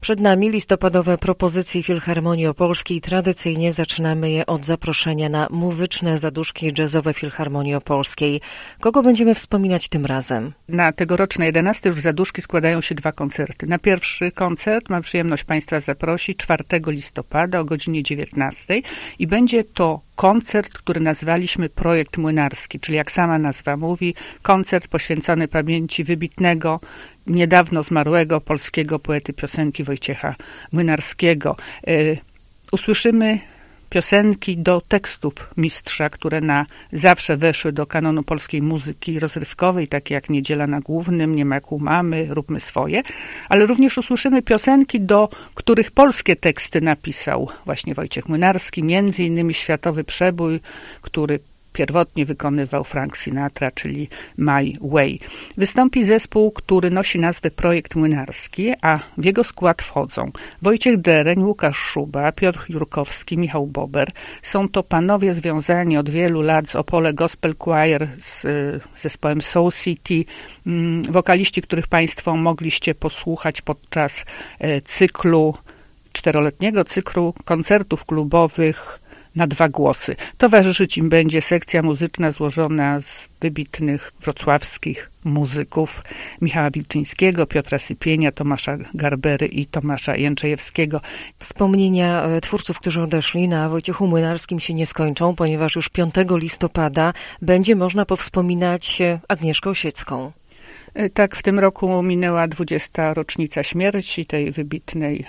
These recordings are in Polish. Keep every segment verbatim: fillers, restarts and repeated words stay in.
Przed nami listopadowe propozycje Filharmonii Opolskiej. Tradycyjnie zaczynamy je od zaproszenia na muzyczne zaduszki jazzowe Filharmonii Opolskiej. Kogo będziemy wspominać tym razem? Na tegoroczne jedenaste już zaduszki składają się dwa koncerty. Na pierwszy koncert mam przyjemność Państwa zaprosić czwartego listopada o godzinie dziewiętnastej i będzie to koncert, który nazwaliśmy Projekt Młynarski, czyli jak sama nazwa mówi, koncert poświęcony pamięci wybitnego, niedawno zmarłego polskiego poety piosenki Wojciecha Młynarskiego. Yy, usłyszymy piosenki do tekstów mistrza, które na zawsze weszły do kanonu polskiej muzyki rozrywkowej, takie jak Niedziela na Głównym, Nie ma jak u mamy, Róbmy swoje, ale również usłyszymy piosenki, do których polskie teksty napisał właśnie Wojciech Młynarski, między innymi Światowy Przebój, który pierwotnie wykonywał Frank Sinatra, czyli My Way. Wystąpi zespół, który nosi nazwę Projekt Młynarski, a w jego skład wchodzą Wojciech Dereń, Łukasz Szuba, Piotr Jurkowski, Michał Bober. Są to panowie związani od wielu lat z Opole Gospel Choir, z zespołem Soul City, wokaliści, których Państwo mogliście posłuchać podczas cyklu, czteroletniego cyklu koncertów klubowych na dwa głosy. Towarzyszyć im będzie sekcja muzyczna złożona z wybitnych wrocławskich muzyków Michała Wilczyńskiego, Piotra Sypienia, Tomasza Garbery i Tomasza Jędrzejewskiego. Wspomnienia twórców, którzy odeszli, na Wojciechu Młynarskim się nie skończą, ponieważ już piątego listopada będzie można powspominać Agnieszkę Osiecką. Tak, w tym roku minęła dwudziesta rocznica śmierci tej wybitnej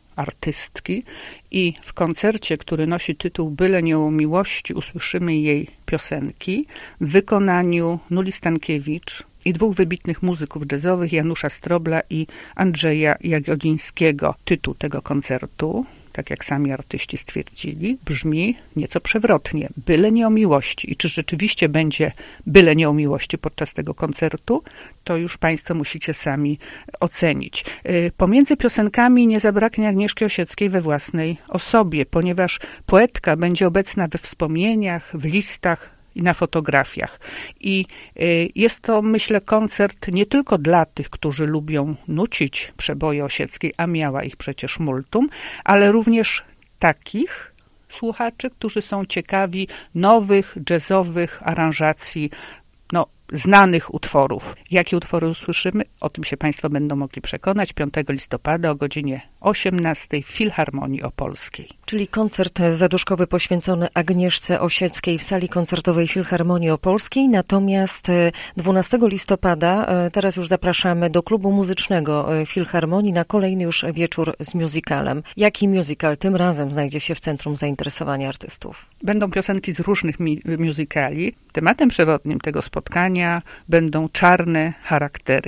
artystki i w koncercie, który nosi tytuł Byle nie o miłości, usłyszymy jej piosenki w wykonaniu Nuli Stankiewicz i dwóch wybitnych muzyków jazzowych, Janusza Strobla i Andrzeja Jagodzińskiego. Tytuł tego koncertu, tak jak sami artyści stwierdzili, brzmi nieco przewrotnie. Byle nie o miłości. I czy rzeczywiście będzie byle nie o miłości podczas tego koncertu, to już Państwo musicie sami ocenić. Pomiędzy piosenkami nie zabraknie Agnieszki Osieckiej we własnej osobie, ponieważ poetka będzie obecna we wspomnieniach, w listach i na fotografiach. I jest to, myślę, koncert nie tylko dla tych, którzy lubią nucić przeboje Osieckiej, a miała ich przecież multum, ale również takich słuchaczy, którzy są ciekawi nowych, jazzowych aranżacji, no, znanych utworów. Jakie utwory usłyszymy? O tym się Państwo będą mogli przekonać piątego listopada o godzinie osiemnastej w Filharmonii Opolskiej. Czyli koncert zaduszkowy poświęcony Agnieszce Osieckiej w sali koncertowej Filharmonii Opolskiej. Natomiast dwunastego listopada teraz już zapraszamy do klubu muzycznego Filharmonii na kolejny już wieczór z musicalem. Jaki musical tym razem znajdzie się w centrum zainteresowania artystów? Będą piosenki z różnych mi- musicali. Tematem przewodnim tego spotkania będą czarne charaktery.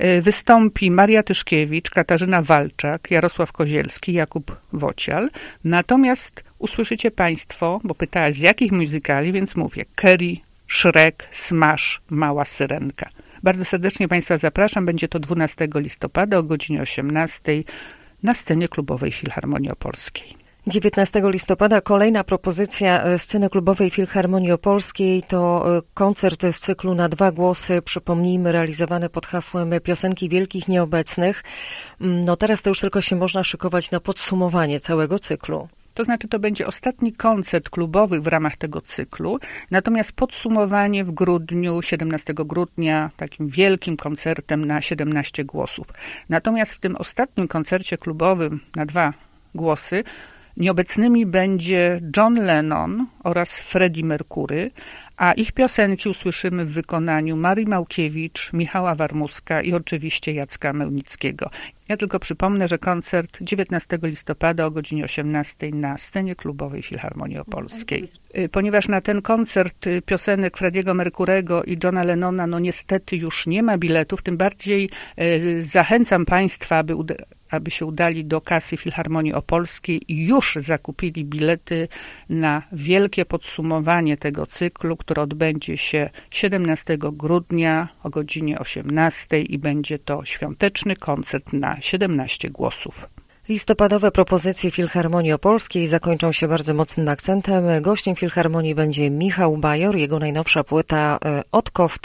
Wystąpi Maria Tyszkiewicz, Katarzyna Walczak, Jarosław Kozielski, Jakub Wocial. Natomiast usłyszycie Państwo, bo pytałaś z jakich musicali, więc mówię Kerry, Shrek, Smash, Mała Syrenka. Bardzo serdecznie Państwa zapraszam. Będzie to dwunastego listopada o godzinie osiemnastej na scenie klubowej Filharmonii Opolskiej. dziewiętnastego listopada kolejna propozycja sceny klubowej Filharmonii Opolskiej to koncert z cyklu na dwa głosy, przypomnijmy, realizowany pod hasłem Piosenki Wielkich Nieobecnych. No teraz to już tylko się można szykować na podsumowanie całego cyklu. To znaczy, to będzie ostatni koncert klubowy w ramach tego cyklu, natomiast podsumowanie w grudniu, siedemnastego grudnia, takim wielkim koncertem na siedemnaście głosów. Natomiast w tym ostatnim koncercie klubowym na dwa głosy nieobecnymi będzie John Lennon oraz Freddie Mercury, a ich piosenki usłyszymy w wykonaniu Marii Małkiewicz, Michała Warmuska i oczywiście Jacka Mełnickiego. Ja tylko przypomnę, że koncert dziewiętnastego listopada o godzinie osiemnastej na scenie klubowej Filharmonii Opolskiej. Ponieważ na ten koncert piosenek Frediego Mercurego i Johna Lennona no niestety już nie ma biletów, tym bardziej e, zachęcam Państwa, aby uda- aby się udali do kasy Filharmonii Opolskiej i już zakupili bilety na wielkie podsumowanie tego cyklu, które odbędzie się siedemnastego grudnia o godzinie osiemnastej i będzie to świąteczny koncert na siedemnaście głosów. Listopadowe propozycje Filharmonii Opolskiej zakończą się bardzo mocnym akcentem. Gościem Filharmonii będzie Michał Bajor, jego najnowsza płyta Od kofty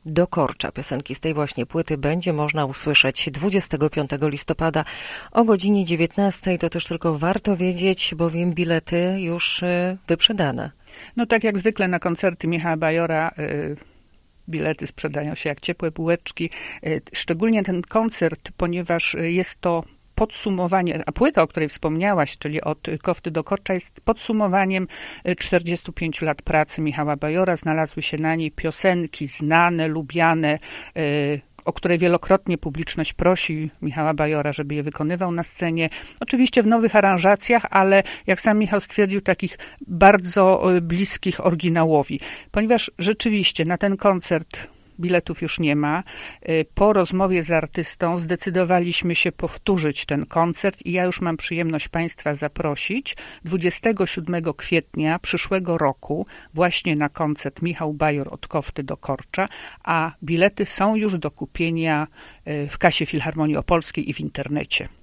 do Korcza. Piosenki z tej właśnie płyty będzie można usłyszeć dwudziestego piątego listopada o godzinie dziewiętnastej. To też tylko warto wiedzieć, bowiem bilety już wyprzedane. No tak jak zwykle na koncerty Michała Bajora y, bilety sprzedają się jak ciepłe bułeczki. Y, szczególnie ten koncert, ponieważ jest to podsumowanie, a płyta, o której wspomniałaś, czyli od Kofty do Korcza, jest podsumowaniem czterdziestu pięciu lat pracy Michała Bajora. Znalazły się na niej piosenki znane, lubiane, y, o które wielokrotnie publiczność prosi Michała Bajora, żeby je wykonywał na scenie. Oczywiście w nowych aranżacjach, ale jak sam Michał stwierdził, takich bardzo bliskich oryginałowi. Ponieważ rzeczywiście na ten koncert biletów już nie ma. Po rozmowie z artystą zdecydowaliśmy się powtórzyć ten koncert i ja już mam przyjemność Państwa zaprosić dwudziestego siódmego kwietnia przyszłego roku właśnie na koncert Michał Bajor od Kofty do Korcza, a bilety są już do kupienia w kasie Filharmonii Opolskiej i w internecie.